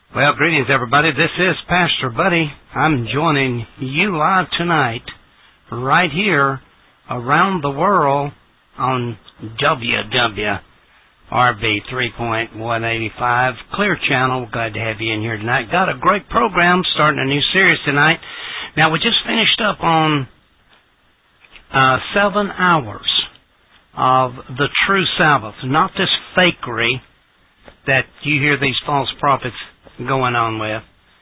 Well, greetings, everybody. This is Pastor Buddy. I'm joining you live tonight, right here, around the world, on WWRB 3.185 Clear Channel. Glad to have you in here tonight. Got a great program, starting a new series tonight. Now, we just finished up on 7 hours of the true Sabbath, not this fakery that you hear these false prophets going on with,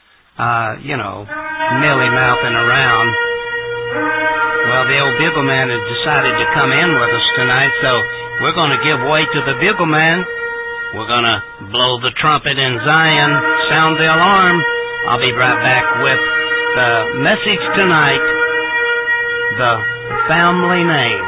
mealy-mouthing around. Well, the old bugle man has decided to come in with us tonight, so we're going to give way to the bugle man. We're going to blow the trumpet in Zion, sound the alarm. I'll be right back with the message tonight, the family name.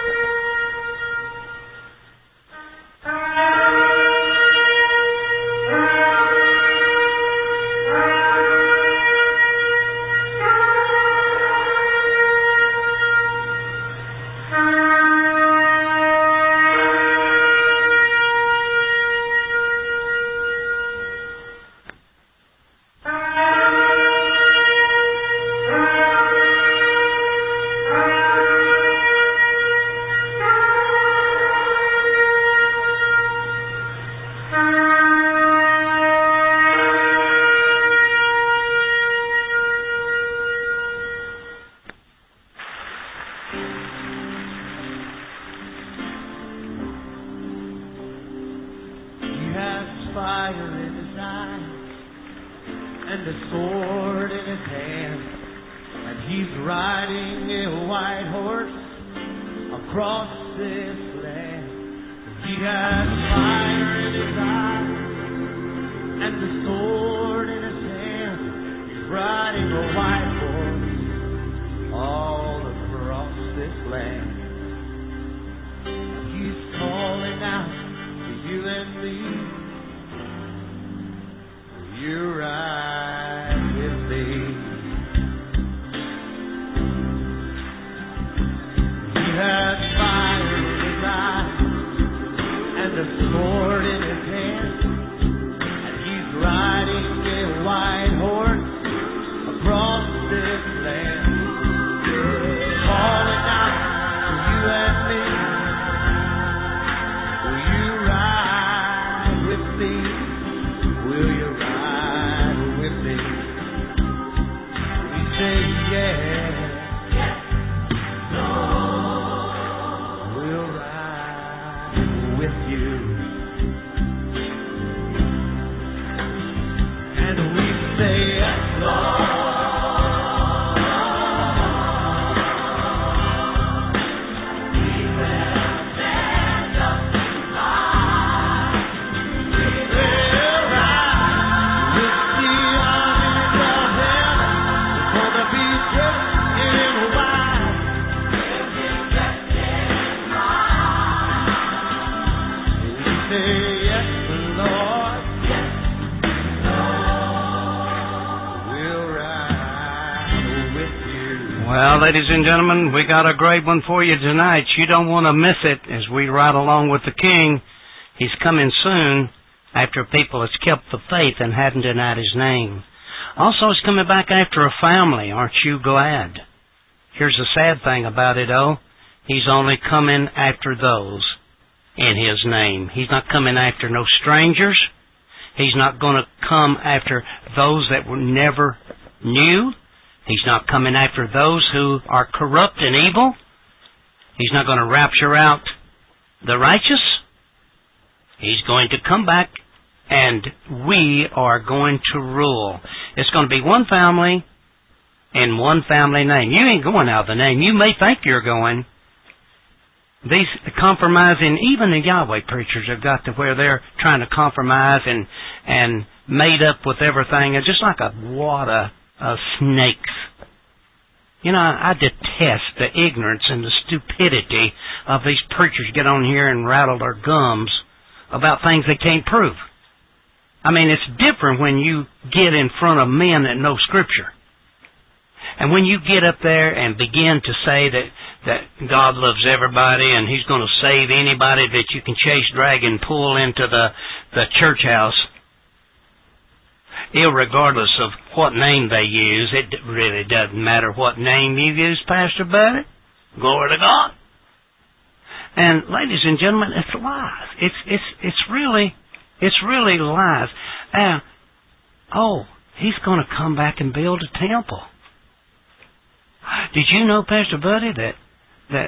Ladies and gentlemen, we got a great one for you tonight. You don't want to miss it as we ride along with the King. He's coming soon after people has kept the faith and hadn't denied His name. Also, He's coming back after a family. Aren't you glad? Here's the sad thing about it, though. He's only coming after those in His name. He's not coming after no strangers. He's not going to come after those that were never knew. He's not coming after those who are corrupt and evil. He's not going to rapture out the righteous. He's going to come back, and we are going to rule. It's going to be one family and one family name. You ain't going out of the name. You may think you're going. These compromising, even the Yahweh preachers have got to where they're trying to compromise and made up with everything. It's just like a wad of snakes. I detest the ignorance and the stupidity of these preachers get on here and rattle their gums about things they can't prove. I mean, it's different when you get in front of men that know Scripture. And when you get up there and begin to say that God loves everybody and He's going to save anybody that you can chase, drag, and pull into the church house, Irregardless of what name they use, it really doesn't matter what name you use, Pastor Buddy. Glory to God. And ladies and gentlemen, it's lies. It's really lies. And he's going to come back and build a temple. Did you know, Pastor Buddy, that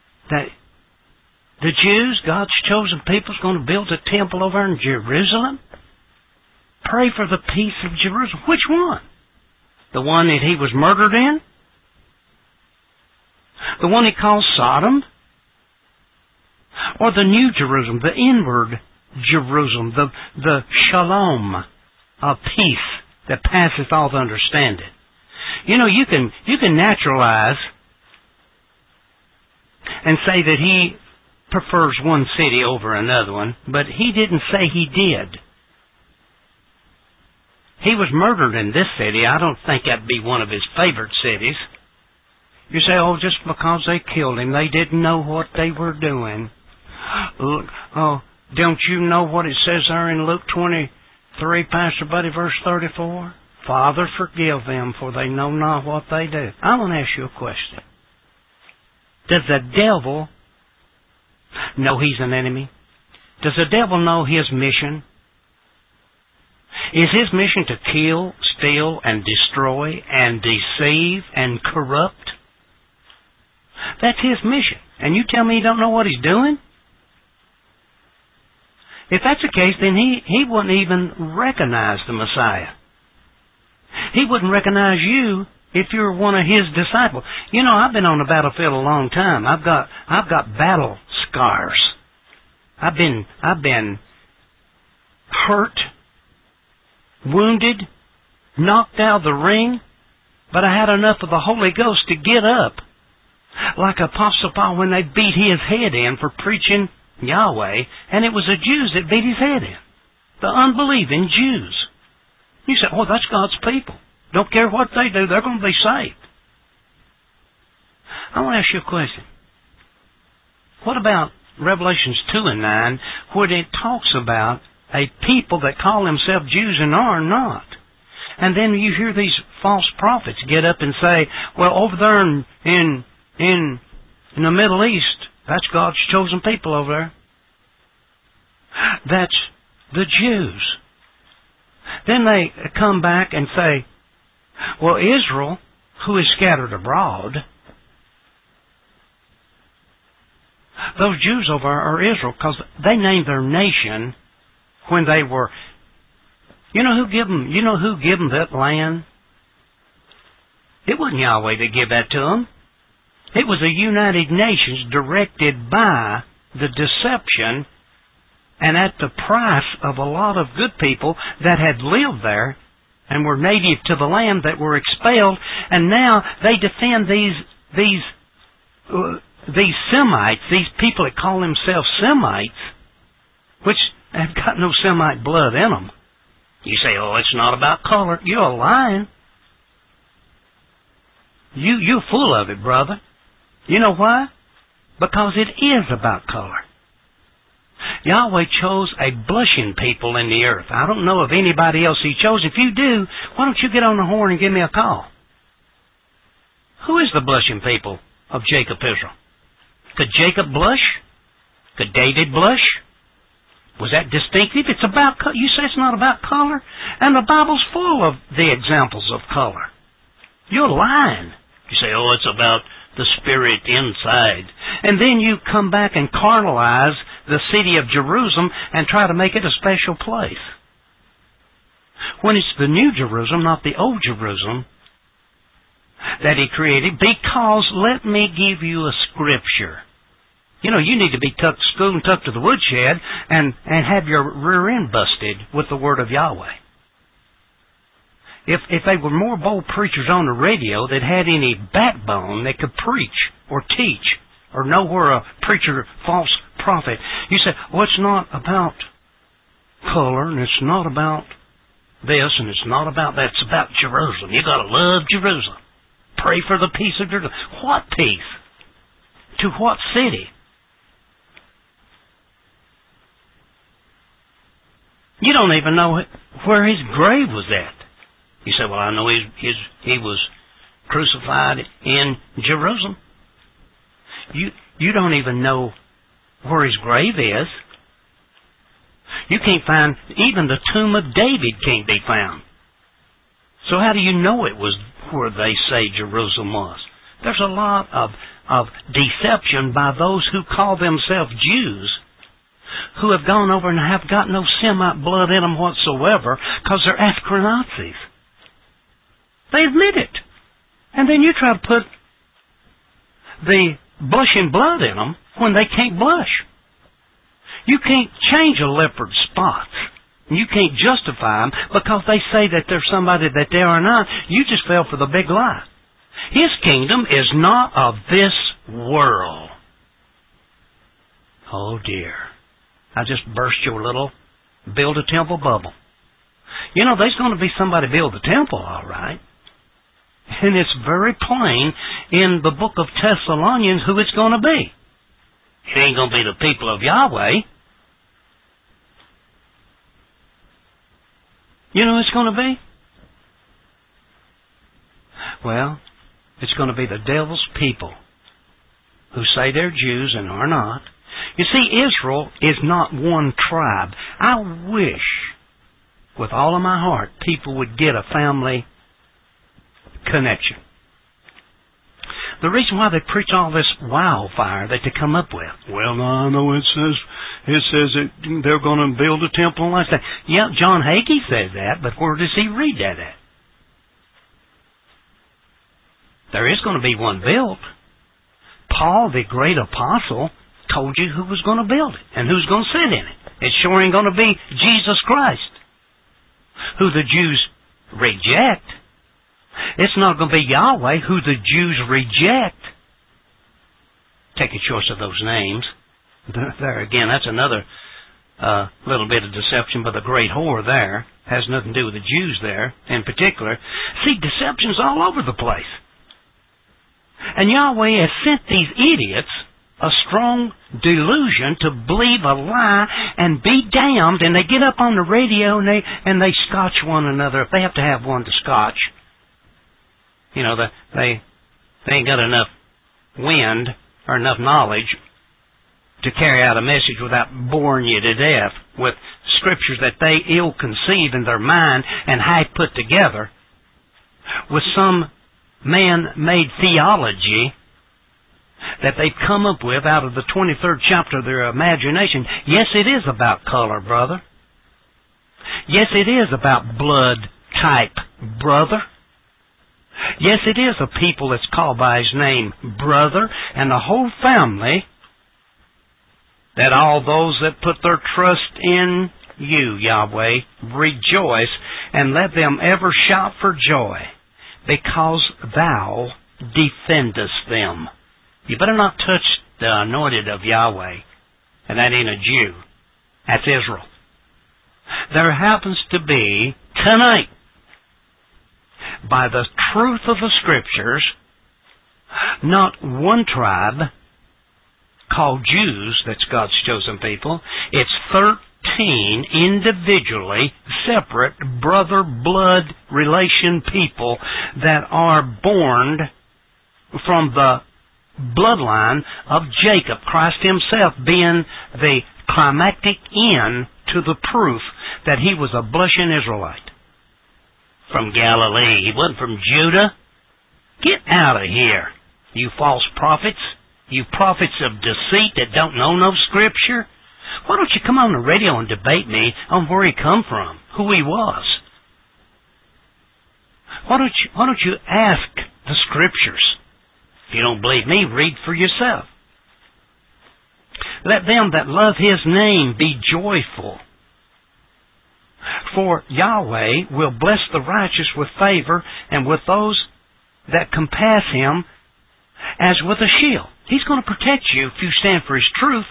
the Jews, God's chosen people, is going to build a temple over in Jerusalem? Pray for the peace of Jerusalem. Which one? The one that he was murdered in? The one he calls Sodom? Or the new Jerusalem, the inward Jerusalem, the shalom of peace that passeth all the understanding? You know, you can naturalize and say that he prefers one city over another one, but he didn't say he did. He was murdered in this city. I don't think that'd be one of his favorite cities. You say, just because they killed him, they didn't know what they were doing. Don't you know what it says there in Luke 23, Pastor Buddy, verse 34? Father, forgive them, for they know not what they do. I want to ask you a question. Does the devil know he's an enemy? Does the devil know his mission? Is his mission to kill, steal, and destroy, and deceive, and corrupt? That's his mission. And you tell me he don't know what he's doing? If that's the case, then he wouldn't even recognize the Messiah. He wouldn't recognize you if you were one of his disciples. You know, I've been on the battlefield a long time. I've got battle scars. I've been hurt, wounded, knocked out of the ring, but I had enough of the Holy Ghost to get up. Like Apostle Paul when they beat his head in for preaching Yahweh, and it was the Jews that beat his head in. The unbelieving Jews. You say, that's God's people. Don't care what they do, they're going to be saved. I want to ask you a question. What about Revelations 2 and 9, where it talks about a people that call themselves Jews and are not? And then you hear these false prophets get up and say, over there in the Middle East, that's God's chosen people over there. That's the Jews. Then they come back and say, Israel, who is scattered abroad, those Jews over are Israel, because they named their nation when they were. You know who gave them that land? It wasn't Yahweh that gave that to them. It was the United Nations, directed by the deception and at the price of a lot of good people that had lived there and were native to the land that were expelled, and now they defend these Semites, these people that call themselves Semites, which have got no Semite blood in them. You say, it's not about color. You're lying. You're full of it, brother. You know why? Because it is about color. Yahweh chose a blushing people in the earth. I don't know of anybody else he chose. If you do, why don't you get on the horn and give me a call? Who is the blushing people of Jacob Israel? Could Jacob blush? Could David blush? Was that distinctive? It's about color. You say it's not about color? And the Bible's full of the examples of color. You're lying. You say, it's about the spirit inside. And then you come back and carnalize the city of Jerusalem and try to make it a special place. When it's the new Jerusalem, not the old Jerusalem, that he created. Because, let me give you a scripture. You know, you need to be tucked to school and tucked to the woodshed and have your rear end busted with the word of Yahweh. If they were more bold preachers on the radio that had any backbone that could preach or teach or know where a preacher, false prophet, you say, it's not about color and it's not about this and it's not about that. It's about Jerusalem. You got to love Jerusalem. Pray for the peace of Jerusalem. What peace? To what city? You don't even know where his grave was at. You say, well, I know he was crucified in Jerusalem. You don't even know where his grave is. You can't find, even the tomb of David can't be found. So how do you know it was where they say Jerusalem was? There's a lot of deception by those who call themselves Jews, who have gone over and have got no Semite blood in them whatsoever because they're Ashkenazis. They admit it. And then you try to put the blushing blood in them when they can't blush. You can't change a leopard's spots. You can't justify them because they say that they're somebody that they are not. You just fell for the big lie. His kingdom is not of this world. Oh dear. I just burst your little build a temple bubble. You know, there's going to be somebody build the temple, all right. And it's very plain in the book of Thessalonians who it's going to be. It ain't going to be the people of Yahweh. You know who it's going to be? Well, it's going to be the devil's people who say they're Jews and are not. You see, Israel is not one tribe. I wish, with all of my heart, people would get a family connection. The reason why they preach all this wildfire that they come up with. Well, no, I know it says that they're going to build a temple and like that. Yeah, John Hagee says that, but where does he read that at? There is going to be one built. Paul, the great apostle, told you who was going to build it and who's going to sit in it. It sure ain't going to be Jesus Christ, who the Jews reject. It's not going to be Yahweh, who the Jews reject. Take a choice of those names. There again, that's another little bit of deception by the great whore there. Has nothing to do with the Jews there in particular. See, deception's all over the place. And Yahweh has sent these idiots a strong delusion to believe a lie and be damned, and they get up on the radio and they scotch one another. If they have to have one to scotch, you know, they ain't got enough wind or enough knowledge to carry out a message without boring you to death with scriptures that they ill conceive in their mind and have put together with some man-made theology that they've come up with out of the 23rd chapter of their imagination. Yes, it is about color, brother. Yes, it is about blood type, brother. Yes, it is a people that's called by His name, brother, and the whole family, that all those that put their trust in you, Yahweh, rejoice, and let them ever shout for joy, because Thou defendest them. You better not touch the anointed of Yahweh, and that ain't a Jew. That's Israel. There happens to be, tonight, by the truth of the Scriptures, not one tribe called Jews that's God's chosen people. It's 13 individually separate brother blood relation people that are born from the bloodline of Jacob, Christ Himself being the climactic end to the proof that He was a blushing Israelite. From Galilee. He wasn't from Judah. Get out of here, you false prophets. You prophets of deceit that don't know no Scripture. Why don't you come on the radio and debate me on where He come from, who He was? Why don't you ask the Scriptures? If you don't believe me, read for yourself. Let them that love His name be joyful. For Yahweh will bless the righteous with favor, and with those that compass Him as with a shield. He's going to protect you if you stand for His truth.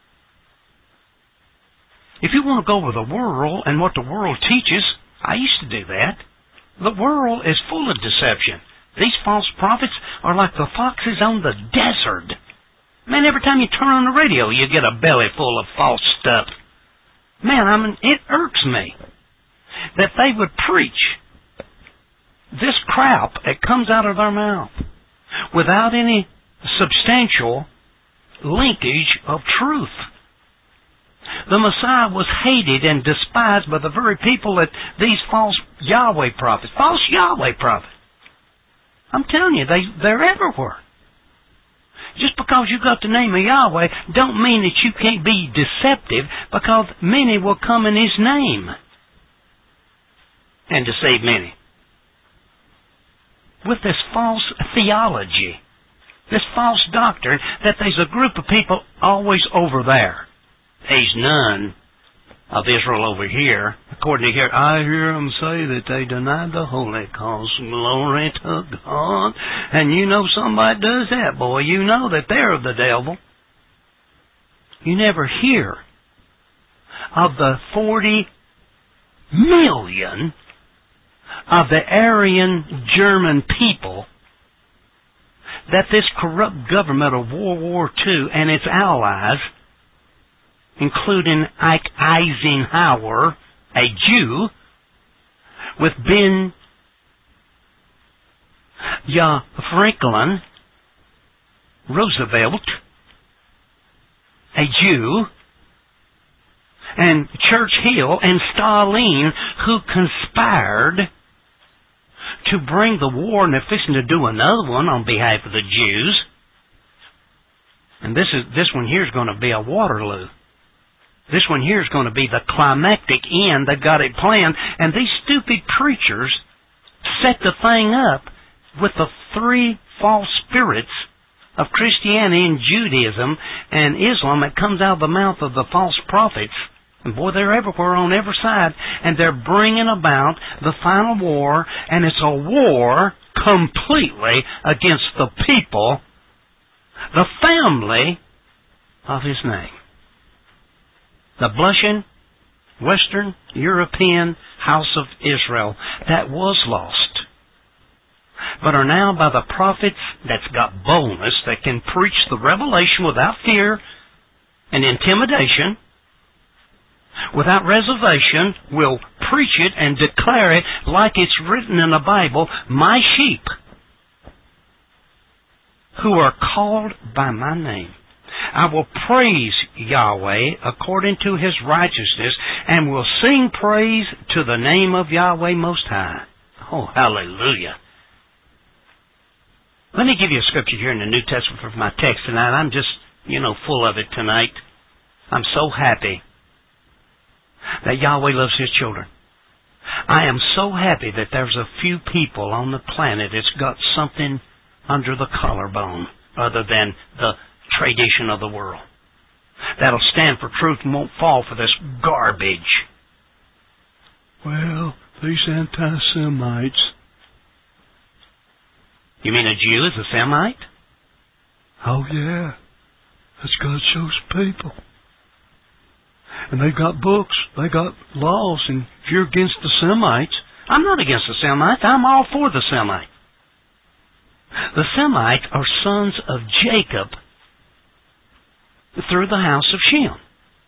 If you want to go with the world and what the world teaches, I used to do that. The world is full of deception. These false prophets are like the foxes on the desert. Man, every time you turn on the radio, you get a belly full of false stuff. Man, it irks me that they would preach this crap that comes out of their mouth without any substantial linkage of truth. The Messiah was hated and despised by the very people that these false Yahweh prophets, I'm telling you, they're everywhere. Just because you got the name of Yahweh don't mean that you can't be deceptive, because many will come in His name and deceive many. With this false theology, this false doctrine, that there's a group of people always over there. There's none of Israel over here. According to here, I hear them say that they denied the Holy Ghost. Glory to God. And you know somebody does that, boy. You know that they're of the devil. You never hear of the 40 million of the Aryan German people that this corrupt government of World War II and its allies, including Ike Eisenhower, a Jew, with Ben Franklin Roosevelt, a Jew, and Churchill and Stalin, who conspired to bring the war, and they're fixing to do another one on behalf of the Jews. And this one here is going to be a Waterloo. This one here is going to be the climactic end. They've got it planned. And these stupid preachers set the thing up with the three false spirits of Christianity and Judaism and Islam that comes out of the mouth of the false prophets. And boy, they're everywhere on every side. And they're bringing about the final war. And it's a war completely against the people, the family of His name. The blushing Western European house of Israel that was lost, but are now by the prophets that's got boldness, that can preach the revelation without fear and intimidation, without reservation, will preach it and declare it like it's written in the Bible, my sheep who are called by my name. I will praise Yahweh according to His righteousness, and will sing praise to the name of Yahweh Most High. Oh, hallelujah. Let me give you a scripture here in the New Testament for my text tonight. I'm just, full of it tonight. I'm so happy that Yahweh loves His children. I am so happy that there's a few people on the planet that's got something under the collarbone other than the tradition of the world, that'll stand for truth and won't fall for this garbage. Well, these anti-Semites. You mean a Jew is a Semite? Oh, yeah. That's God's chosen people. And they've got books, they got laws, and if you're against the Semites, I'm not against the Semites, I'm all for the Semites. The Semites are sons of Jacob through the house of Shem.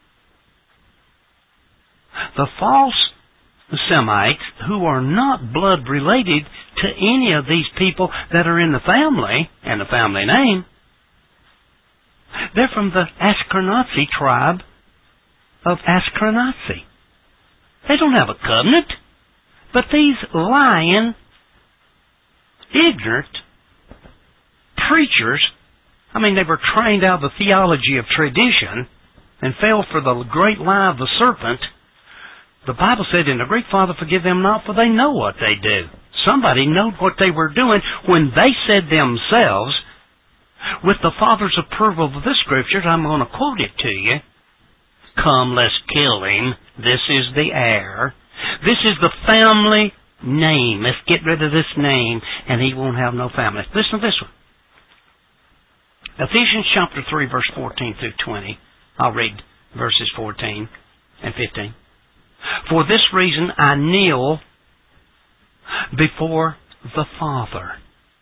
The false Semites, who are not blood related to any of these people that are in the family and the family name, they're from the Ashkenazi tribe of Ashkenazi. They don't have a covenant, but these lying, ignorant preachers, they were trained out of the theology of tradition and fell for the great lie of the serpent. The Bible said, "And the great Father forgive them not, for they know what they do." Somebody knew what they were doing when they said themselves, with the Father's approval of the Scriptures, I'm going to quote it to you, "Come, let's kill him. This is the heir. This is the family name. Let's get rid of this name, and he won't have no family." Listen to this one. Ephesians chapter 3, verse 14 through 20. I'll read verses 14 and 15. "For this reason I kneel before the Father,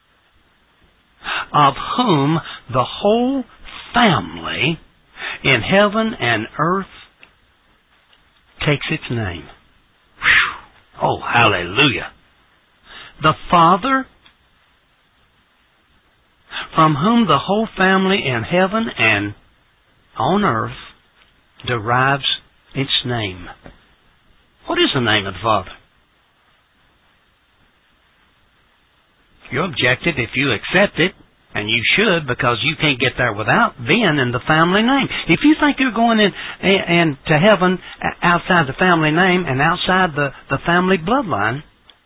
of whom the whole family in heaven and earth takes its name. Whew. Oh, hallelujah. The Father, from whom the whole family in heaven and on earth derives its name. What is the name of the Father? You're objective if you accept it, and you should, because you can't get there without being in the family name. If you think you're going in to heaven outside the family name and outside the family bloodline,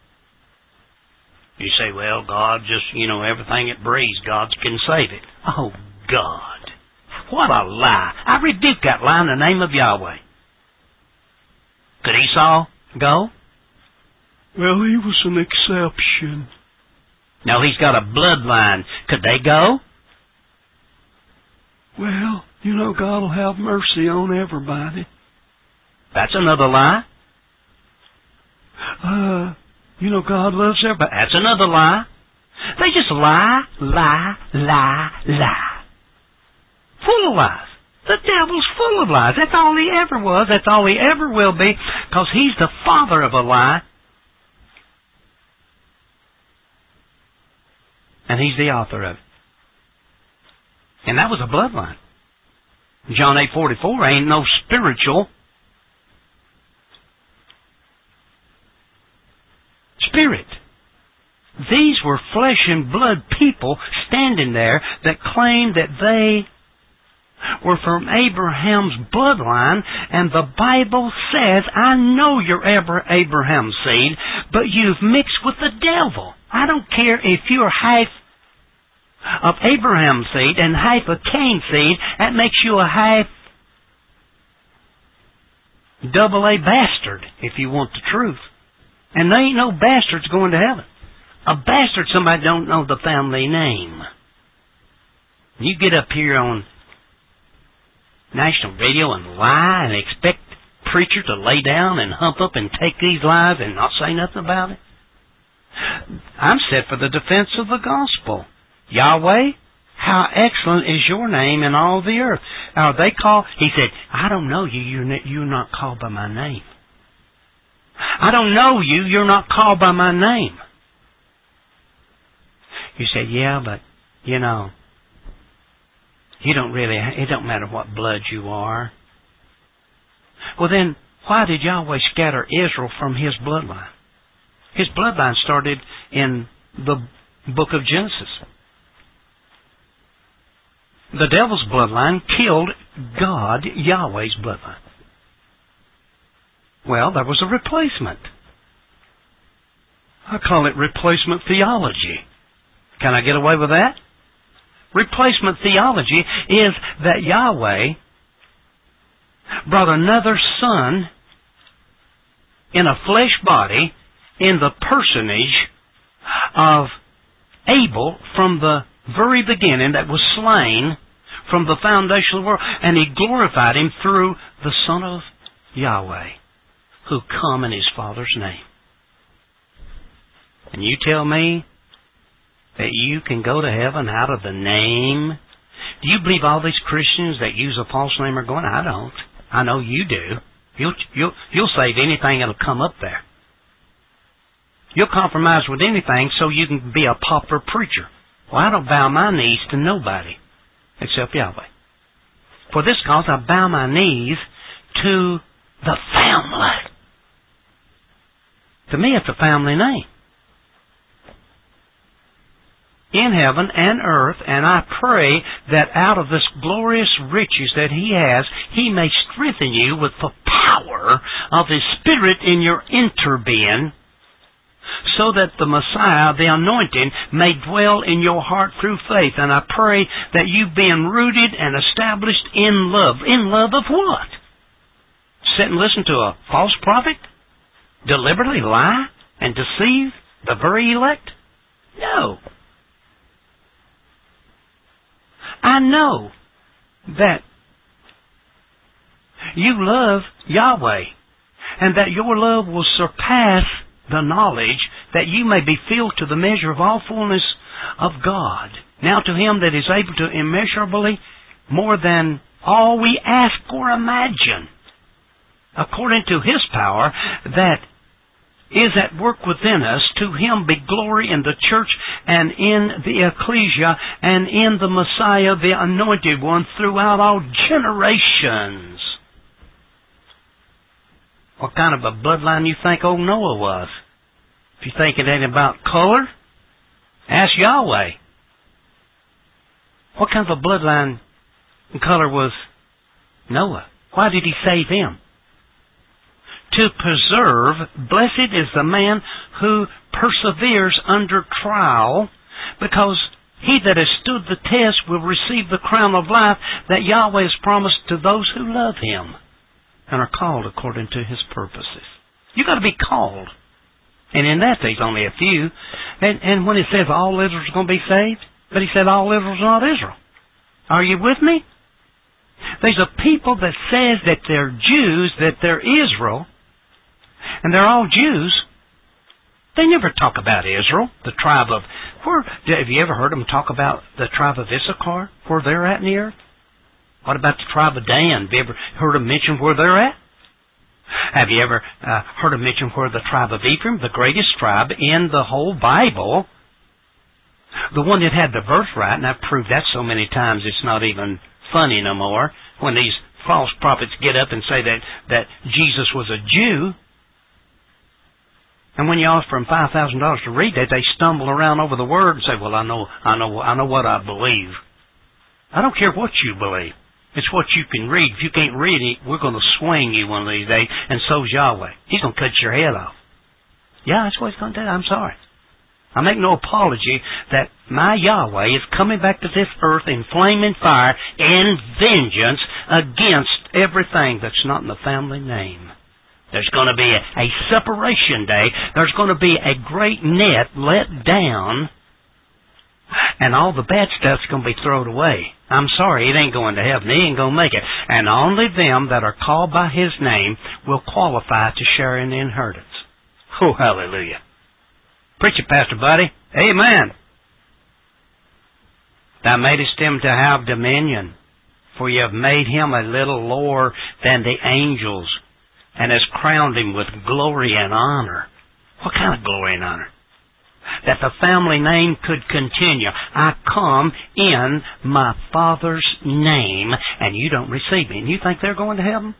you say, well, God just, everything it breathes, God can save it. Oh, God. What a lie. I rebuke that lie in the name of Yahweh. Could Esau go? Well, he was an exception. No, he's got a bloodline. Could they go? Well, God will have mercy on everybody. That's another lie. God loves everybody. That's another lie. They just lie. Full of lies. The devil's full of lies. That's all he ever was. That's all he ever will be, because he's the father of a lie. And he's the author of it. And that was a bloodline. John 8:44 ain't no spiritual. Spirit. These were flesh and blood people standing there that claimed that they were from Abraham's bloodline, and the Bible says, I know you're Abraham's seed, but you've mixed with the devil. I don't care if you're half of Abraham's seed and half of Cain's seed, that makes you a half double-A bastard, if you want the truth. And there ain't no bastards going to heaven. A bastard, somebody don't know the family name. You get up here on national radio and lie and expect preacher to lay down and hump up and take these lies and not say nothing about it? I'm set for the defense of the gospel. Yahweh, how excellent is your name in all the earth. Are they called? He said, I don't know you. You're not called by my name. I don't know you. You're not called by my name. You said, yeah, but, you don't really, it don't matter what blood you are. Well then, why did Yahweh scatter Israel from his bloodline? His bloodline started in the book of Genesis. The devil's bloodline killed God, Yahweh's bloodline. Well, there was a replacement. I call it replacement theology. Can I get away with that? Replacement theology is that Yahweh brought another son in a flesh body in the personage of Abel from the very beginning, that was slain from the foundation of the world, and he glorified him through the Son of Yahweh, who come in his Father's name. And you tell me that you can go to heaven out of the name? Do you believe all these Christians that use a false name are going? I don't. I know you do. You'll save anything that'll come up there. You'll compromise with anything so you can be a pauper preacher. Well, I don't bow my knees to nobody except Yahweh. For this cause, I bow my knees to the family. To me, it's a family name. In heaven and earth, and I pray that out of this glorious riches that He has, He may strengthen you with the power of His Spirit in your inner being, so that the Messiah, the anointing, may dwell in your heart through faith. And I pray that you, being rooted and established in love of what? Sit and listen to a false prophet? Deliberately lie and deceive the very elect? No. I know that you love Yahweh, and that your love will surpass the knowledge, that you may be filled to the measure of all fullness of God. Now to Him that is able to immeasurably more than all we ask or imagine. according to His power that is at work within us. To Him be glory in the church and in the ecclesia and in the Messiah, the Anointed One, throughout all generations. What kind of a bloodline you think old Noah was? If you think it ain't about color, ask Yahweh. What kind of a bloodline and color was Noah? Why did He save him? To preserve, blessed is the man who perseveres under trial, because he that has stood the test will receive the crown of life that Yahweh has promised to those who love Him and are called according to His purposes. You've got to be called. And in that there's only a few. And when it says all Israel's going to be saved, but He said all Israel's not Israel. Are you with me? There's a people that says that they're Jews, that they're Israel, and they're all Jews. They never talk about Israel, the tribe of... Have you ever heard them talk about the tribe of Issachar, where they're at in the earth? What about the tribe of Dan? Have you ever heard them mention where they're at? Have you ever heard them mention where the tribe of Ephraim, the greatest tribe in the whole Bible, the one that had the birthright, and I've proved that so many times it's not even funny no more, when these false prophets get up and say that Jesus was a Jew, and when you offer them $5,000 to read that, they stumble around over the Word and say, well, I know what I believe. I don't care what you believe. It's what you can read. If you can't read it, we're going to swing you one of these days, and so's Yahweh. He's going to cut your head off. Yeah, that's what He's going to do. I'm sorry. I make no apology that my Yahweh is coming back to this earth in flaming fire and vengeance against everything that's not in the family name. There's going to be a separation day. There's going to be a great net let down, and all the bad stuff's going to be thrown away. I'm sorry, it ain't going to heaven. It ain't going to make it. And only them that are called by His name will qualify to share in the inheritance. Oh, hallelujah. Preach it, Pastor Buddy. Amen. Thou madest Him to have dominion, for you have made Him a little lower than the angels, and has crowned Him with glory and honor. What kind of glory and honor? That the family name could continue. I come in my Father's name, and you don't receive me. And you think they're going to heaven?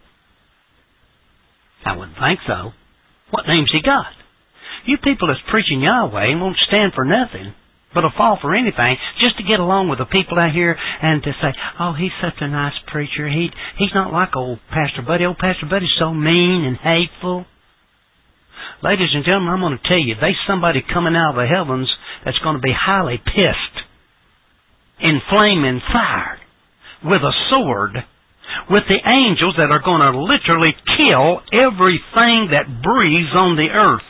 I wouldn't think so. What name's He got? You people that's preaching Yahweh won't stand for nothing, but will fall for anything just to get along with the people out here and to say, oh, he's such a nice preacher. He's not like old Pastor Buddy. Old Pastor Buddy's so mean and hateful. Ladies and gentlemen, I'm going to tell you, there's somebody coming out of the heavens that's going to be highly pissed, in flame and fire, with a sword, with the angels that are going to literally kill everything that breathes on the earth.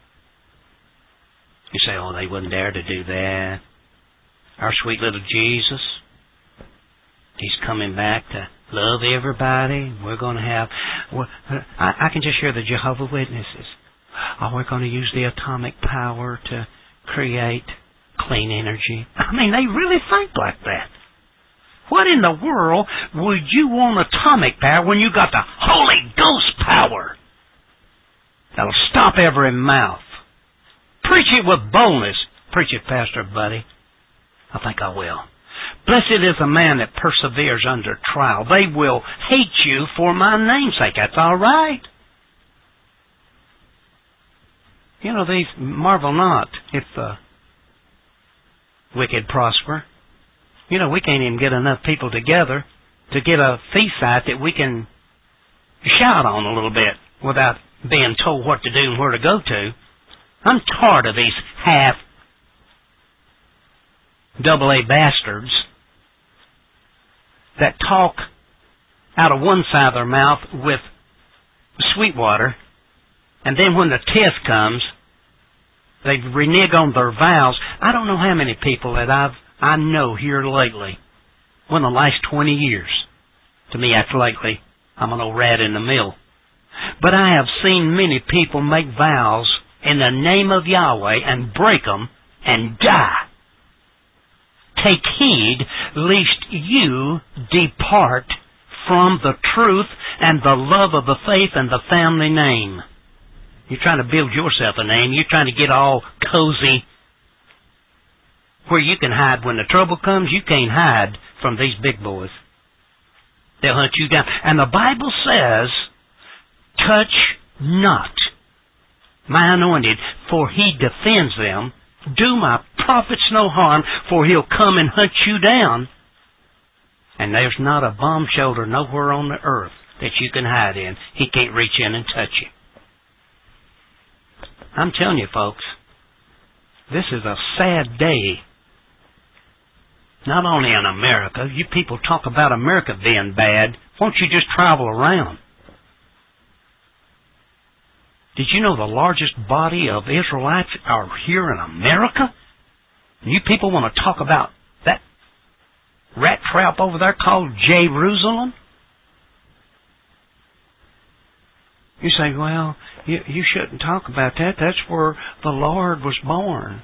You say, oh, they wouldn't dare to do that. Our sweet little Jesus, He's coming back to love everybody. We're going to have... I can just hear the Jehovah's Witnesses. Oh, we're going to use the atomic power to create clean energy. I mean, they really think like that. What in the world would you want atomic power when you got the Holy Ghost power that'll stop every mouth? Preach it with boldness. Preach it, Pastor Buddy. I think I will. Blessed is the man that perseveres under trial. They will hate you for my name's sake. That's all right. You know, they marvel not if the wicked prosper. You know, we can't even get enough people together to get a feast site that we can shout on a little bit without being told what to do and where to go to. I'm tired of these half double-A bastards that talk out of one side of their mouth with Sweetwater, and then when the test comes, they renege on their vows. I don't know how many people that I know here lately, in the last 20 years. To me, that's lately. I'm an old rat in the mill. But I have seen many people make vows in the name of Yahweh and break them and die. Take heed lest you depart from the truth and the love of the faith and the family name. You're trying to build yourself a name. You're trying to get all cozy where you can hide. When the trouble comes, you can't hide from these big boys. They'll hunt you down. And the Bible says, touch not my anointed, for he defends them. Do my prophets no harm, for he'll come and hunt you down. And there's not a bomb shelter nowhere on the earth that you can hide in. He can't reach in and touch you. I'm telling you, folks, this is a sad day. Not only in America. You people talk about America being bad. Won't you just travel around? Did you know the largest body of Israelites are here in America? You people want to talk about that rat trap over there called Jerusalem? You say, well, you shouldn't talk about that. That's where the Lord was born.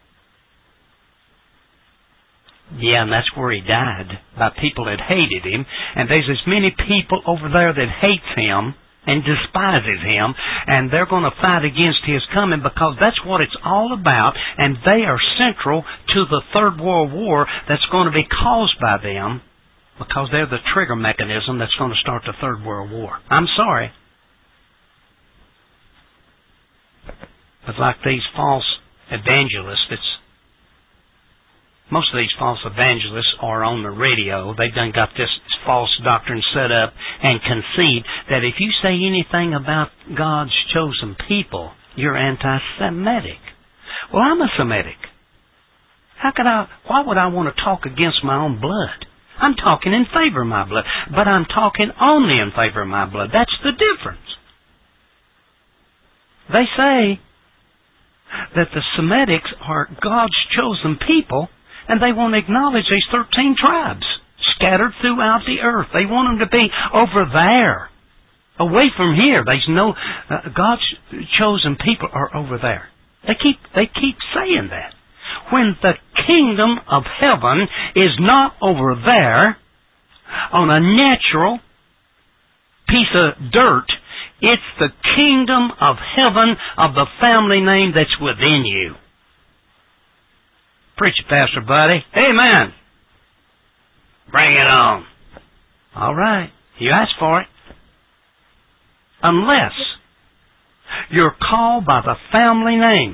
Yeah, and that's where he died, by people that hated him. And there's as many people over there that hates him and despises him, and they're going to fight against his coming, because that's what it's all about, and they are central to the Third World War that's going to be caused by them, because they're the trigger mechanism that's going to start the Third World War. I'm sorry. But like these false evangelists, most of these false evangelists are on the radio. They've done got this false doctrine set up and concede that if you say anything about God's chosen people, you're anti-Semitic. Well, I'm a Semitic. Why would I want to talk against my own blood? I'm talking in favor of my blood, but I'm talking only in favor of my blood. That's the difference. They say that the Semitics are God's chosen people, and they won't acknowledge these 13 tribes scattered throughout the earth. They want them to be over there, away from here. There's no God's chosen people are over there. They keep saying that. When the kingdom of heaven is not over there on a natural piece of dirt, it's the kingdom of heaven of the family name that's within you. Preach it, Pastor Buddy. Amen. Bring it on. All right. You asked for it. Unless you're called by the family name.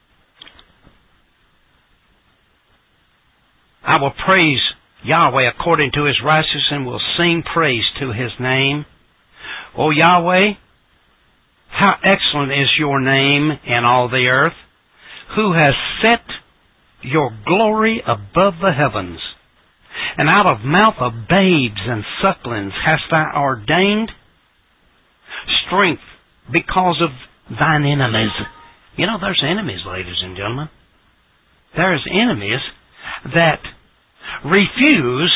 I will praise Yahweh according to His righteousness and will sing praise to His name. O Yahweh, how excellent is your name in all the earth, who has set your glory above the heavens, and out of mouth of babes and sucklings hast thou ordained strength because of thine enemies. You know, there's enemies, ladies and gentlemen. There's enemies that refuse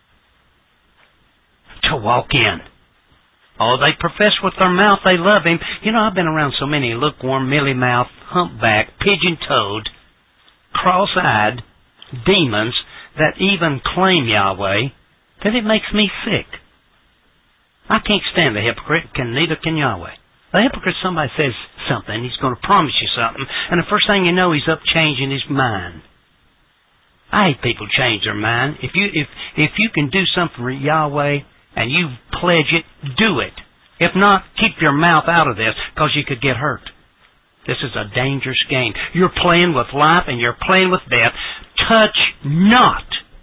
to walk in. Oh, they profess with their mouth they love Him. You know, I've been around so many lukewarm, mealy-mouthed, humpback, pigeon-toed, cross-eyed demons that even claim Yahweh, that it makes me sick. I can't stand the hypocrite, neither can Yahweh. The hypocrite, somebody says something, he's going to promise you something, and the first thing you know, he's up changing his mind. I hate people change their mind. If you can do something for Yahweh and you pledge it, do it. If not, keep your mouth out of this, because you could get hurt. This is a dangerous game. You're playing with life and you're playing with death. Touch not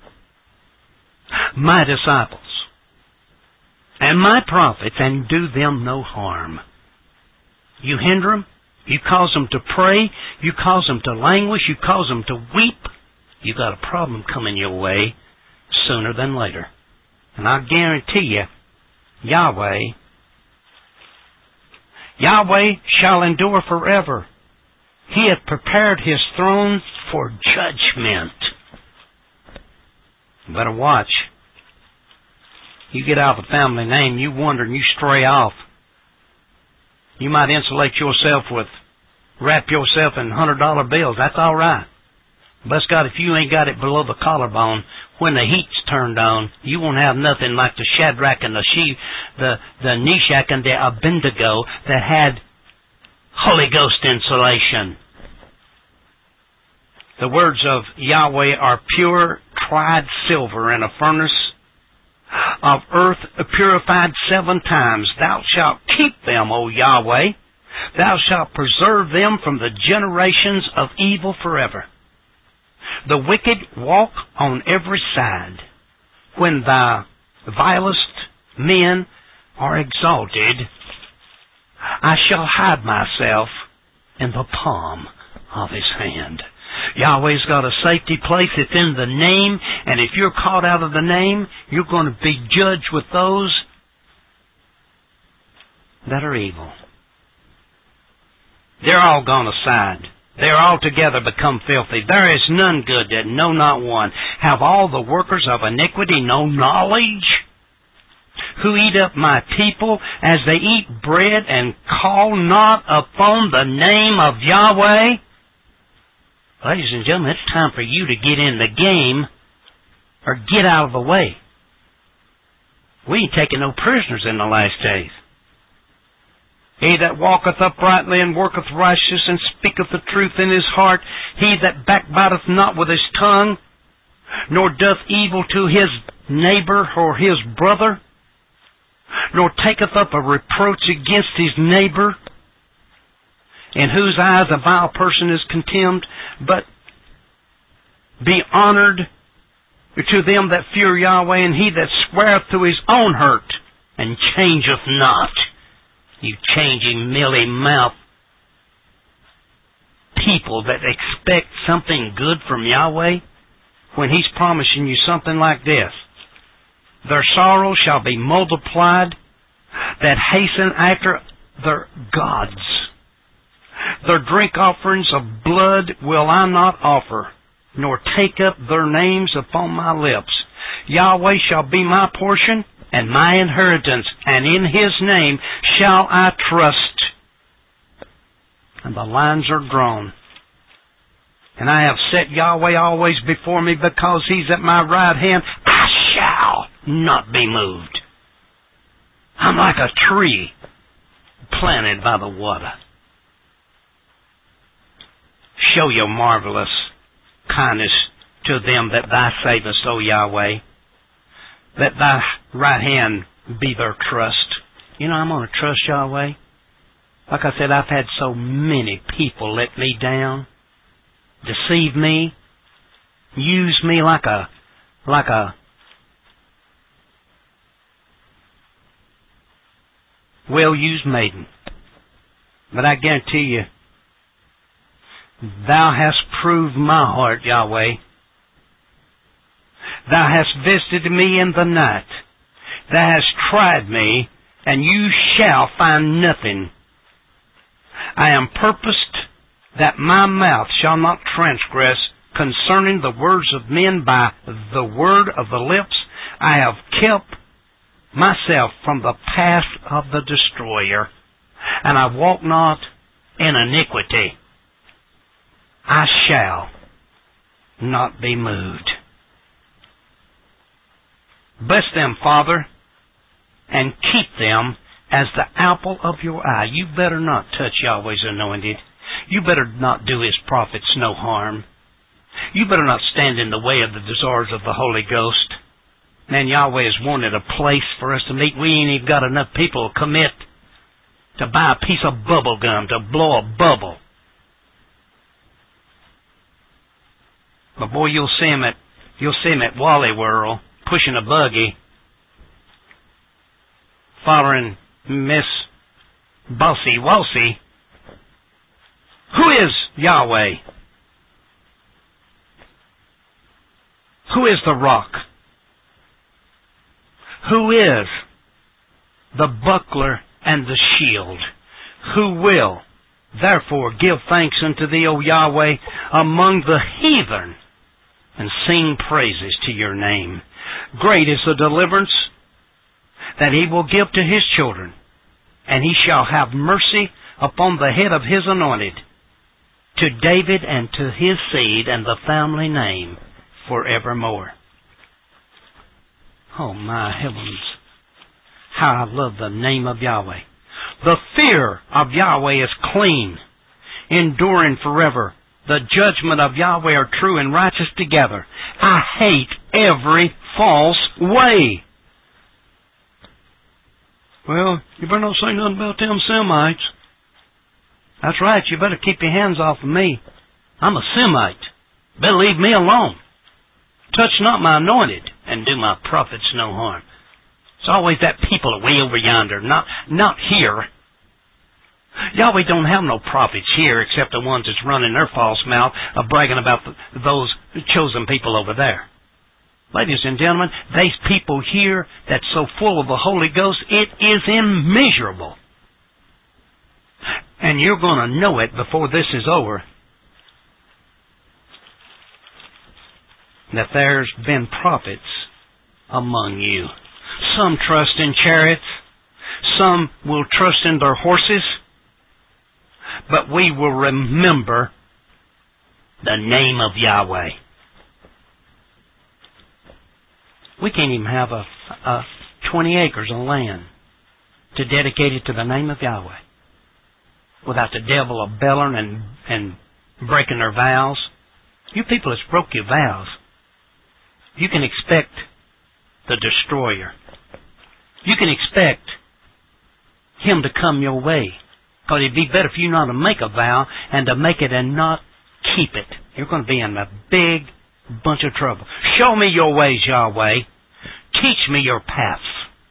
my disciples and my prophets, and do them no harm. You hinder them. You cause them to pray. You cause them to languish. You cause them to weep. You got a problem coming your way sooner than later. And I guarantee you, Yahweh shall endure forever. He hath prepared His throne for judgment. You better watch. You get out of the family name, you wander and you stray off. You might insulate yourself wrap yourself in $100 bills. That's all right. Bless God, if you ain't got it below the collarbone when the heat's turned on, you won't have nothing like the Shadrach and the Meshach and the Abednego that had Holy Ghost insulation. The words of Yahweh are pure, tried silver in a furnace of earth purified 7 times. Thou shalt keep them, O Yahweh. Thou shalt preserve them from the generations of evil forever. The wicked walk on every side. When thy vilest men are exalted, I shall hide myself in the palm of his hand. Yahweh's got a safety place. It's in the name, and if you're caught out of the name, you're going to be judged with those that are evil. They're all gone aside. They're altogether become filthy. There is none good, that no, not one. Have all the workers of iniquity no knowledge? Who eat up my people as they eat bread and call not upon the name of Yahweh? Ladies and gentlemen, it's time for you to get in the game or get out of the way. We ain't taking no prisoners in the last days. He that walketh uprightly and worketh righteous and speaketh the truth in his heart, he that backbiteth not with his tongue, nor doth evil to his neighbor or his brother, nor taketh up a reproach against his neighbor, in whose eyes a vile person is contemned, but be honored to them that fear Yahweh, and he that sweareth to his own hurt, and changeth not. You changing, mealy-mouthed people that expect something good from Yahweh when he's promising you something like this. Their sorrow shall be multiplied that hasten after their gods. Their drink offerings of blood will I not offer, nor take up their names upon my lips. Yahweh shall be my portion and my inheritance, and in his name shall I trust. And the lines are drawn. And I have set Yahweh always before me, because he's at my right hand. I shall not be moved. I'm like a tree planted by the water. Show your marvelous kindness to them that thou savest, O Yahweh. Let thy right hand be their trust. You know, I'm going to trust Yahweh. Like I said, I've had so many people let me down, deceive me, use me like a well-used maiden. But I guarantee you, thou hast proved my heart, Yahweh. Thou hast visited me in the night. Thou hast tried me, and you shall find nothing. I am purposed that my mouth shall not transgress concerning the words of men by the word of the lips. I have kept myself from the path of the destroyer, and I walk not in iniquity. I shall not be moved. Bless them, Father, and keep them as the apple of your eye. You better not touch Yahweh's anointed. You better not do his prophets no harm. You better not stand in the way of the desires of the Holy Ghost. Man, Yahweh has wanted a place for us to meet. We ain't even got enough people to commit to buy a piece of bubble gum, to blow a bubble. But boy, you'll see him at Wally World, pushing a buggy, following Miss Bossy Walsy. Who is Yahweh? Who is the rock? Who is the buckler and the shield? Who will therefore give thanks unto thee, O Yahweh, among the heathen, and sing praises to your name? Great is the deliverance that he will give to his children, and he shall have mercy upon the head of his anointed, to David and to his seed and the family name forevermore. Oh, my heavens. How I love the name of Yahweh. The fear of Yahweh is clean, enduring forever. The judgment of Yahweh are true and righteous together. I hate every false way. Well, you better not say nothing about them Semites. That's right. You better keep your hands off of me. I'm a Semite. Better leave me alone. Touch not my anointed, and do my prophets no harm. It's always that people way over yonder, not here. Yahweh don't have no prophets here except the ones that's running their false mouth of bragging about those chosen people over there. Ladies and gentlemen, these people here that's so full of the Holy Ghost, it is immeasurable. And you're going to know it before this is over, that there's been prophets among you. Some trust in chariots, some will trust in their horses, but we will remember the name of Yahweh. We can't even have a 20 acres of land to dedicate it to the name of Yahweh without the devil a bellowing and breaking their vows. You people that's broke your vows, you can expect the destroyer. You can expect him to come your way. Because it'd be better for you not to make a vow and to make it and not keep it. You're going to be in a big bunch of trouble. Show me your ways, Yahweh. Teach me your paths.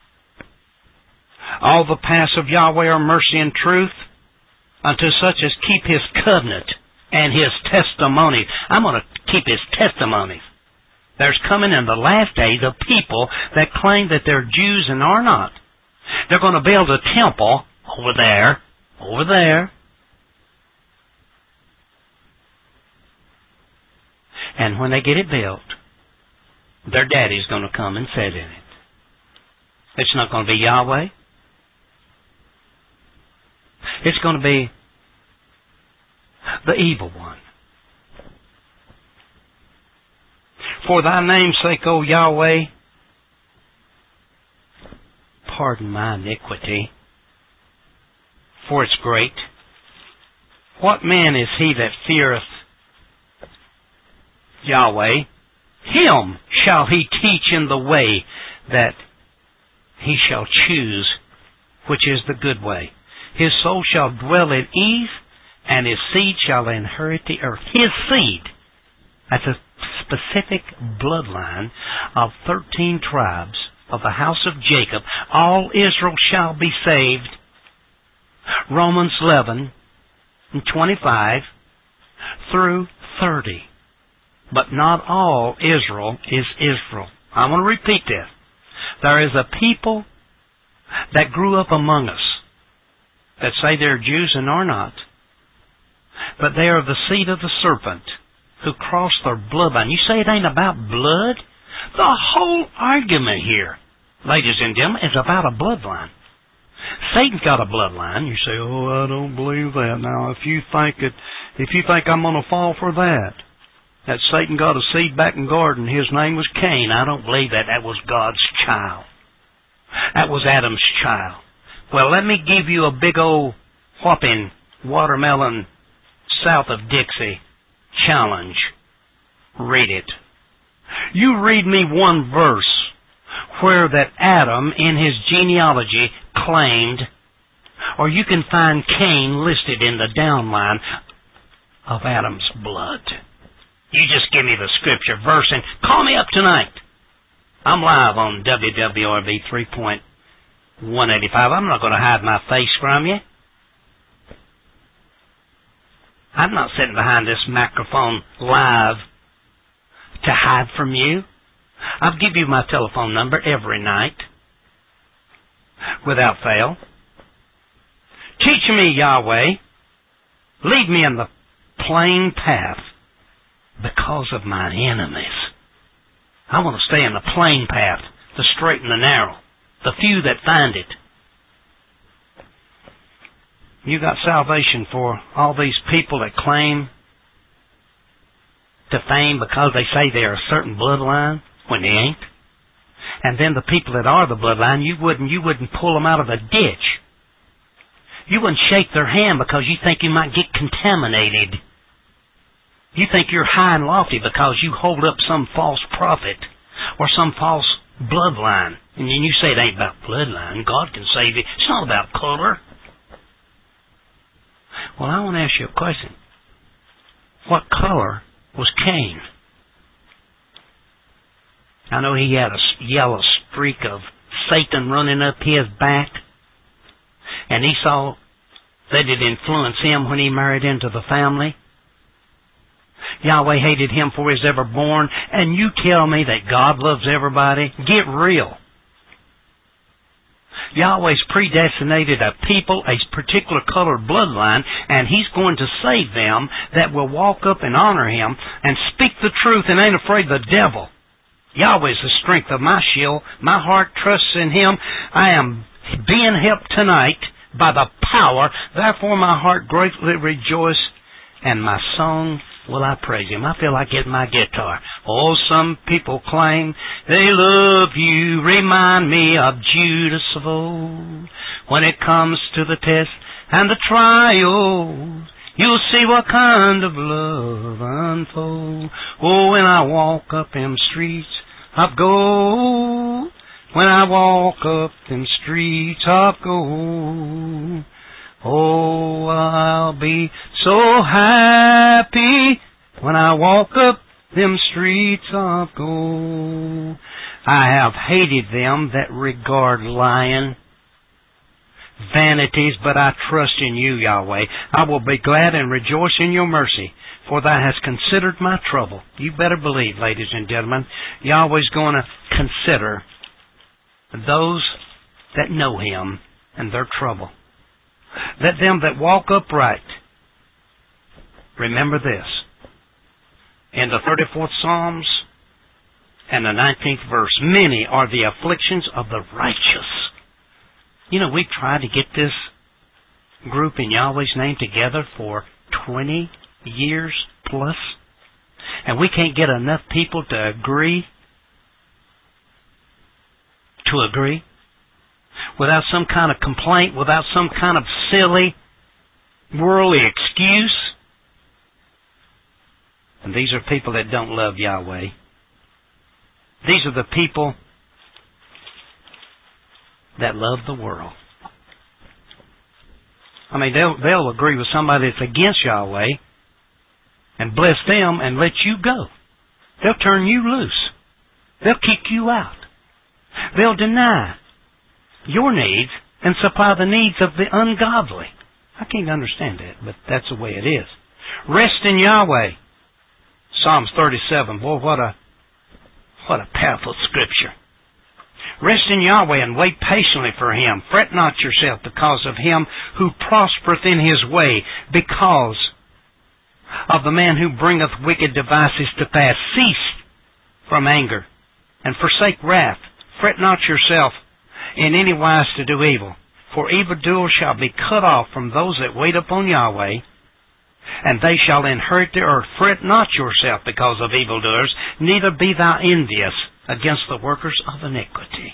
All the paths of Yahweh are mercy and truth unto such as keep His covenant and His testimony. I'm going to keep His testimonies. There's coming in the last days a people that claim that they're Jews and are not. They're going to build a temple over there. And when they get it built, their daddy's going to come and sit in it. It's not going to be Yahweh. It's going to be the evil one. For thy name's sake, O Yahweh, pardon my iniquity, for it's great. What man is he that feareth Yahweh? Him shall he teach in the way that he shall choose, which is the good way. His soul shall dwell in ease, and his seed shall inherit the earth. His seed. That's a specific bloodline of 13 tribes of the house of Jacob. All Israel shall be saved. Romans 11 and 25 through 30. But not all Israel is Israel. I want to repeat this. There is a people that grew up among us that say they're Jews and are not. But they are the seed of the serpent who crossed their bloodline. You say it ain't about blood? The whole argument here, ladies and gentlemen, is about a bloodline. Satan's got a bloodline. You say, oh, I don't believe that. Now, if you think I'm going to fall for that Satan got a seed back in the garden, his name was Cain. I don't believe that. That was God's child. That was Adam's child. Well, let me give you a big old whopping watermelon south of Dixie challenge. Read it. You read me one verse where that Adam in his genealogy claimed, or you can find Cain listed in the downline of Adam's blood. You just give me the scripture verse and call me up tonight. I'm live on WWRB 3.185. I'm not going to hide my face from you. I'm not sitting behind this microphone live to hide from you. I'll give you my telephone number every night without fail. Teach me, Yahweh. Lead me in the plain path because of my enemies. I want to stay in the plain path, the straight and the narrow, the few that find it. You got salvation for all these people that claim to fame because they say they're a certain bloodline when they ain't. And then the people that are the bloodline, you wouldn't pull them out of a ditch. You wouldn't shake their hand because you think you might get contaminated. You think you're high and lofty because you hold up some false prophet or some false bloodline. And then you say it ain't about bloodline. God can save you. It's not about color. Well, I want to ask you a question. What color was Cain? I know he had a yellow streak of Satan running up his back. And Esau let it influence him when he married into the family. Yahweh hated him for he was ever born. And you tell me that God loves everybody? Get real. Yahweh's predestinated a people, a particular colored bloodline, and He's going to save them that will walk up and honor Him and speak the truth and ain't afraid of the devil. Yahweh's the strength of my shield. My heart trusts in Him. I am being helped tonight by the power. Therefore my heart greatly rejoices, and my song will I praise Him. I feel like getting my guitar. Oh, some people claim they love you. Remind me of Judas of old. When it comes to the test and the trial, you'll see what kind of love unfold. Oh, when I walk up them streets of gold, when I walk up them streets of gold, oh, I'll be so happy when I walk up them streets of gold. I have hated them that regard lying, vanities, but I trust in you, Yahweh. I will be glad and rejoice in your mercy, for thou hast considered my trouble. You better believe, ladies and gentlemen, Yahweh's going to consider those that know Him and their trouble. Let them that walk upright remember this. In the 34th Psalms and the 19th verse, many are the afflictions of the righteous. You know, we've tried to get this group in Yahweh's name together for 20 years plus, and we can't get enough people to agree without some kind of complaint, without some kind of silly, worldly excuse. And these are people that don't love Yahweh. These are the people that love the world. I mean, they'll agree with somebody that's against Yahweh and bless them and let you go. They'll turn you loose. They'll kick you out. They'll deny your needs and supply the needs of the ungodly. I can't understand that, but that's the way it is. Rest in Yahweh. Psalms 37. Boy, what a powerful scripture. Rest in Yahweh and wait patiently for Him. Fret not yourself because of him who prospereth in his way, because of the man who bringeth wicked devices to pass. Cease from anger and forsake wrath. Fret not yourself in any wise to do evil, for evildoers shall be cut off from those that wait upon Yahweh, and they shall inherit the earth. Fret not yourself because of evildoers, neither be thou envious against the workers of iniquity.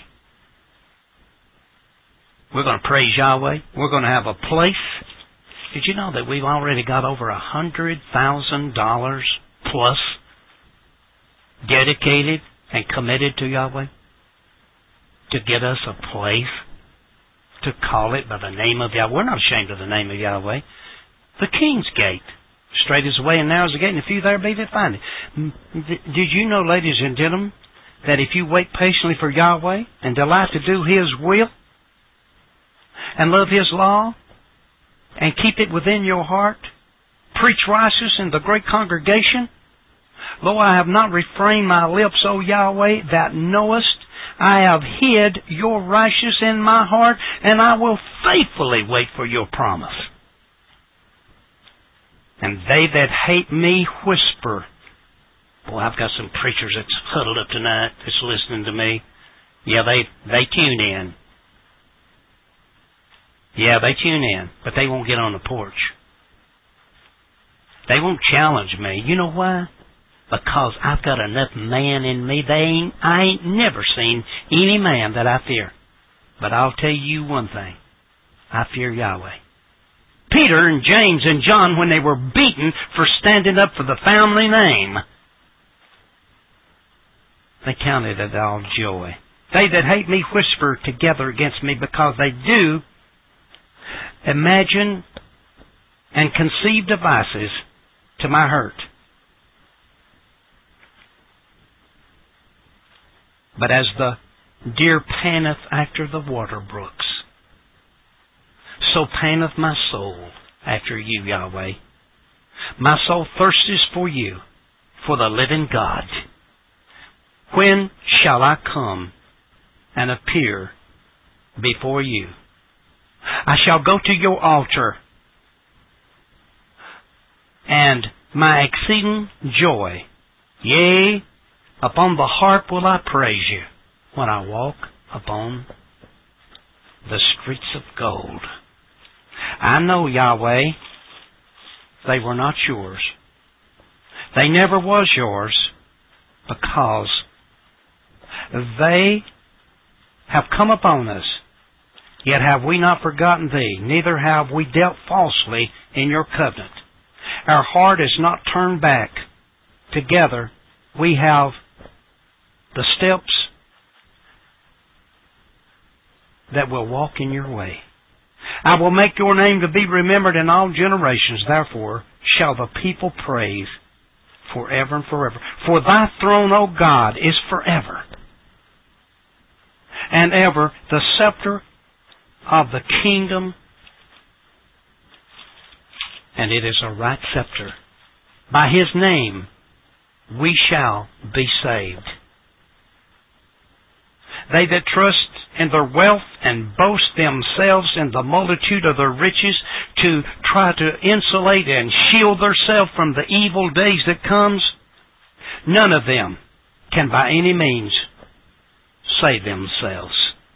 We're going to praise Yahweh. We're going to have a place. Did you know that we've already got over $100,000 plus dedicated and committed to Yahweh? To get us a place to call it by the name of Yahweh. We're not ashamed of the name of Yahweh. The King's Gate. Straight is the way and narrow is the gate, and few there be that find it. Did you know, ladies and gentlemen, that if you wait patiently for Yahweh and delight to do His will and love His law and keep it within your heart, preach righteousness in the great congregation, lo, I have not refrained my lips, O Yahweh, that knowest I have hid your righteousness in my heart, and I will faithfully wait for your promise. And they that hate me whisper. Boy, I've got some preachers that's huddled up tonight that's listening to me. Yeah, they tune in. Yeah, they tune in, but they won't get on the porch. They won't challenge me. You know why? because I've got enough man in me. I ain't never seen any man that I fear. But I'll tell you one thing. I fear Yahweh. Peter and James and John, when they were beaten for standing up for the family name, they counted it all joy. They that hate me whisper together against me, because they do imagine and conceive devices to my hurt. But as the deer panteth after the water brooks, so panteth my soul after you, Yahweh. My soul thirsteth for you, for the living God. When shall I come and appear before you? I shall go to your altar, and my exceeding joy, yea, upon the harp will I praise you, when I walk upon the streets of gold. I know, Yahweh, they were not yours. They never was yours, because they have come upon us. Yet have we not forgotten thee, neither have we dealt falsely in your covenant. Our heart is not turned back. Together we have the steps that will walk in your way. I will make your name to be remembered in all generations. Therefore shall the people praise forever and forever. For thy throne, O God, is forever and ever. The scepter of the kingdom, and it is a right scepter. By his name we shall be saved. They that trust in their wealth and boast themselves in the multitude of their riches, to try to insulate and shield themselves from the evil days that comes, none of them can by any means save themselves,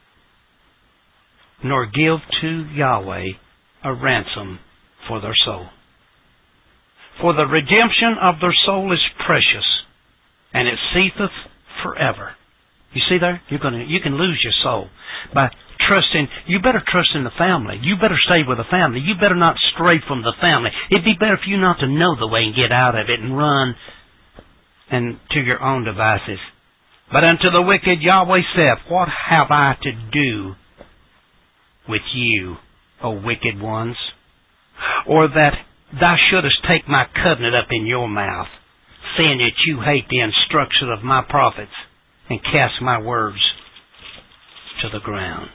nor give to Yahweh a ransom for their soul. For the redemption of their soul is precious, and it ceaseth forever. You see there? You can lose your soul by trusting. You better trust in the family. You better stay with the family. You better not stray from the family. It'd be better for you not to know the way and get out of it and run and to your own devices. But unto the wicked Yahweh saith, what have I to do with you, O wicked ones? Or that thou shouldest take my covenant up in your mouth, seeing that you hate the instruction of my prophets, and cast my words to the ground.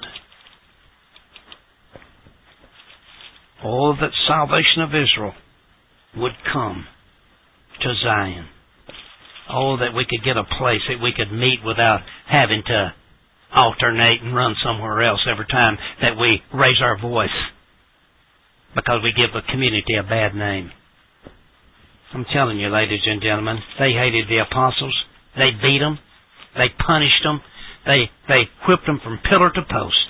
Oh, that salvation of Israel would come to Zion. Oh, that we could get a place that we could meet without having to alternate and run somewhere else every time that we raise our voice, because we give the community a bad name. I'm telling you, ladies and gentlemen, they hated the apostles. They beat them. They punished them. They whipped them from pillar to post.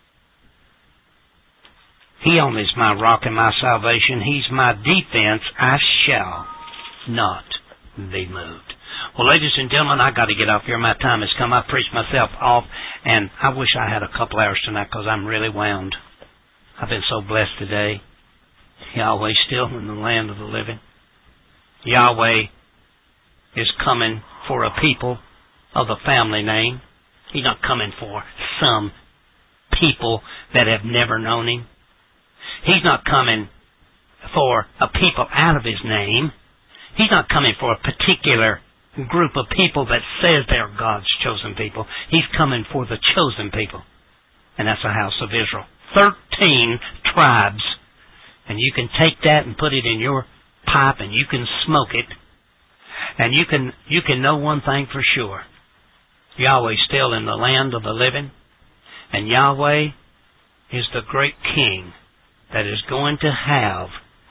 He only is my rock and my salvation. He's my defense. I shall not be moved. Well, ladies and gentlemen, I got to get off here. My time has come. I preached myself off, and I wish I had a couple hours tonight, because I'm really wound. I've been so blessed today. Yahweh's still in the land of the living. Yahweh is coming for a people of the family name. He's not coming for some people that have never known him. He's not coming for a people out of his name. He's not coming for a particular group of people that says they're God's chosen people. He's coming for the chosen people. And that's the house of Israel. 13 tribes. And you can take that and put it in your pipe and you can smoke it. And you can know one thing for sure. Yahweh's still in the land of the living. And Yahweh is the great king that is going to have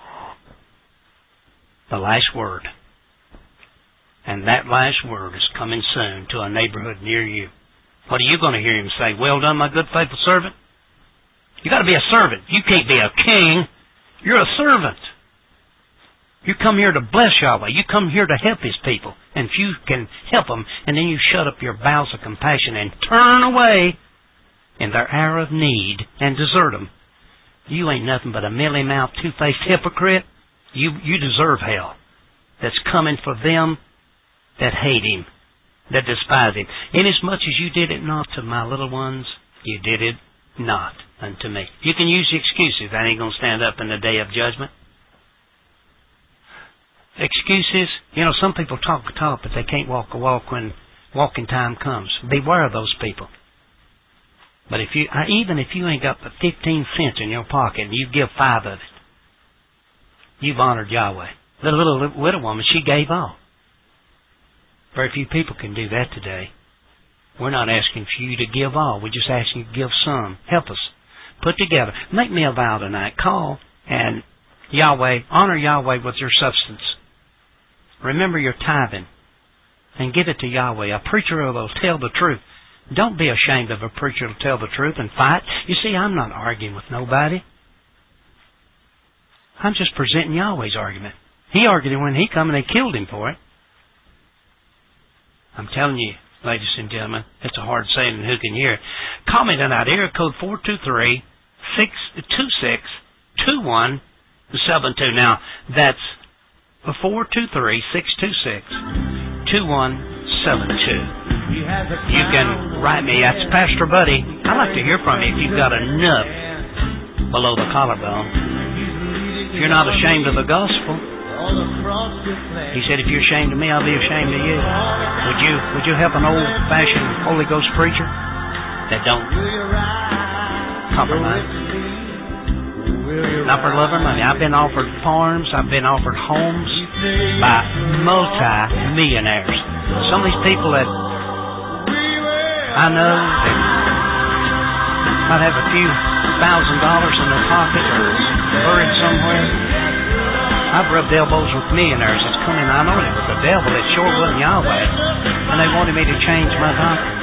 the last word. And that last word is coming soon to a neighborhood near you. What are you going to hear him say? Well done, my good faithful servant. You got to be a servant. You can't be a king. You're a servant. You come here to bless Yahweh. You come here to help His people. And if you can help them, and then you shut up your bowels of compassion and turn away in their hour of need and desert them, you ain't nothing but a mealy-mouthed, two-faced hypocrite. You deserve hell. That's coming for them that hate Him, that despise Him. Inasmuch as you did it not to my little ones, you did it not unto me. You can use the excuses. That ain't going to stand up in the day of judgment. Excuses. You know, some people talk the talk, but they can't walk the walk when walking time comes. Beware of those people. But even if you ain't got but 15 cents in your pocket and you give 5 of it, you've honored Yahweh. The little widow woman, she gave all. Very few people can do that today. We're not asking for you to give all. We're just asking you to give some. Help us. Put together. Make me a vow tonight. Call and honor Yahweh with your substance. Remember your tithing and give it to Yahweh. A preacher will tell the truth. Don't be ashamed of a preacher to tell the truth and fight. You see, I'm not arguing with nobody. I'm just presenting Yahweh's argument. He argued it when He come and they killed Him for it. I'm telling you, ladies and gentlemen, it's a hard saying and who can hear it. Call me tonight, area code 423-626-2172. Now, that's 423-626-2172. You can write me. That's Pastor Buddy. I'd like to hear from you if you've got enough below the collarbone. If you're not ashamed of the gospel, He said, if you're ashamed of me, I'll be ashamed of you. Would you help an old-fashioned Holy Ghost preacher that don't compromise? Not for love or money. I've been offered farms. I've been offered homes by multi-millionaires. Some of these people that I know that might have a few $1,000 in their pocket or buried somewhere. I've rubbed elbows with millionaires that's come in. I know it was the devil. It sure wasn't Yahweh. And they wanted me to change my doctrine.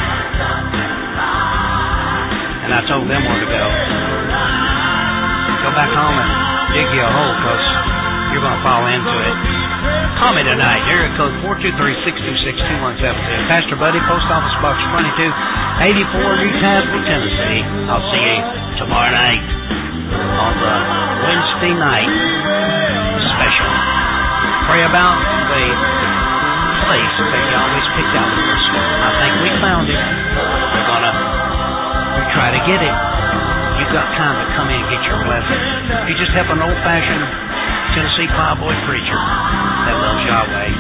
And I told them where to go. Go back home and dig you a hole because you're going to fall into it. Call me tonight. Area code 423-626-2172. Pastor Buddy, Post Office Box 22, 84 New Tazewell, Tennessee. I'll see you tomorrow night on the Wednesday night special. Pray about the place that you always picked out for us. I think we found it. We try to get it. You've got time to come in and get your blessing. You just help an old-fashioned Tennessee plowboy preacher that loves Yahweh.